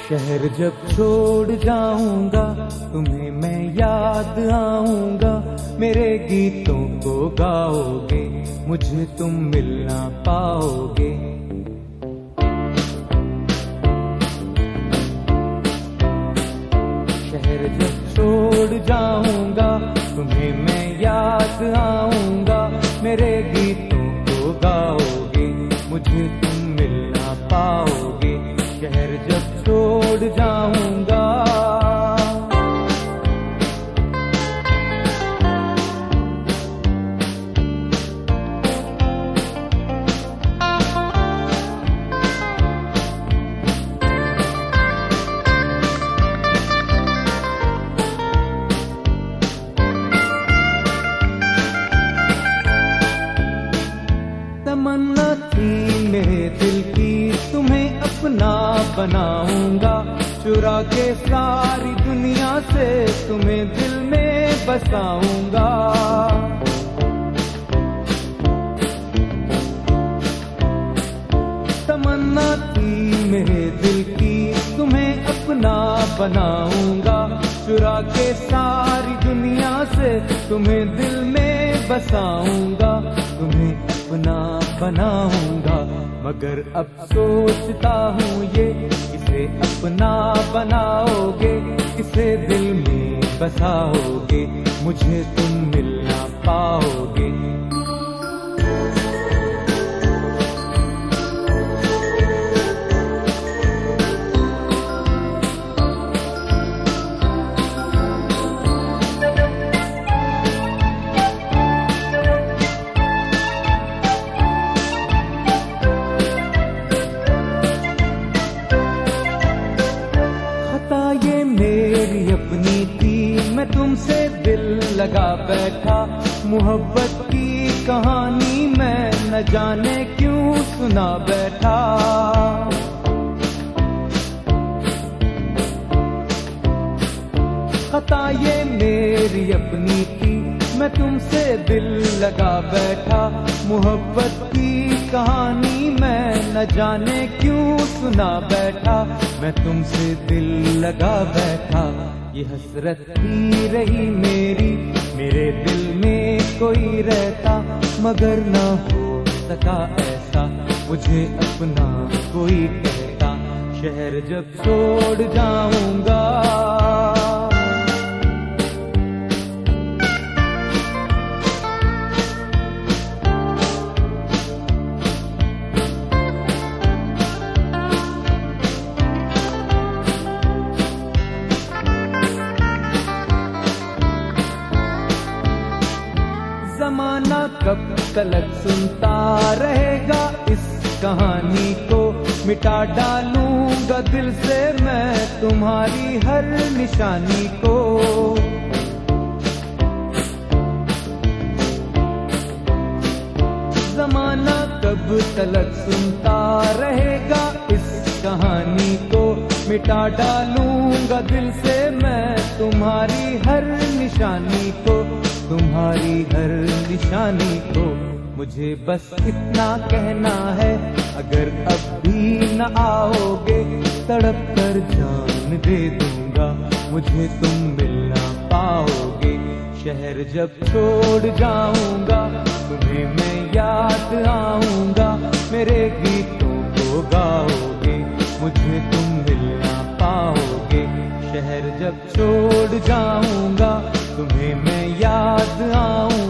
शहर जब छोड़ जाऊंगा तुम्हें मैं याद आऊंगा, मेरे गीतों को गाओगे मुझे तुम मिल ना पाओगे। शहर जब छोड़ जाऊंगा तुम्हें मैं याद आऊंगा, मेरे गीतों को गाओगे मुझे तुम मिल ना पाओगे। शहर जब छोड़ जाऊंगा तमन्ना थी मेरे दिल की तुम्हें अपना बनाऊंगा, चुरा के सारी दुनिया से तुम्हें दिल में बसाऊंगा। तमन्ना थी मेरे दिल की तुम्हें अपना बनाऊंगा, चुरा के सारी दुनिया से तुम्हें दिल में बसाऊंगा, तुम्हें अपना बनाऊंगा। मगर अब सोचता हूँ ये किसे अपना बनाओगे, किसे दिल में बसाओगे मुझे तुम मिल ना पाओगे। ये मेरी अपनी थी मैं तुमसे दिल लगा बैठा, मोहब्बत की कहानी मैं न जाने क्यों सुना बैठा। खता ये मेरी अपनी थी मैं तुमसे दिल लगा बैठा, मोहब्बत की कहानी मैं न जाने क्यों सुना बैठा। मैं तुमसे दिल लगा बैठा, ये हसरत ही रही मेरी, मेरे दिल में कोई रहता मगर ना हो सका ऐसा मुझे अपना कोई कहता। शहर जब छोड़ जाऊंगा ज़माना कब तलक सुनता रहेगा इस कहानी को, मिटा डालूंगा दिल से मैं तुम्हारी हर निशानी को। ज़माना कब तलक सुनता रहेगा इस कहानी को, मिटा डालूंगा दिल से मैं तुम्हारी हर निशानी को, तुम्हारी हर निशानी को। मुझे बस इतना कहना है अगर अब भी न आओगे तड़प कर जान दे दूंगा मुझे तुम मिल ना पाओगे। शहर जब छोड़ जाऊंगा तुम्हें मैं याद आऊंगा, मेरे गीतों को गाओगे मुझे तुम मिल ना पाओगे। शहर जब छोड़ जाऊंगा तुम्हें मैं याद आऊंगा,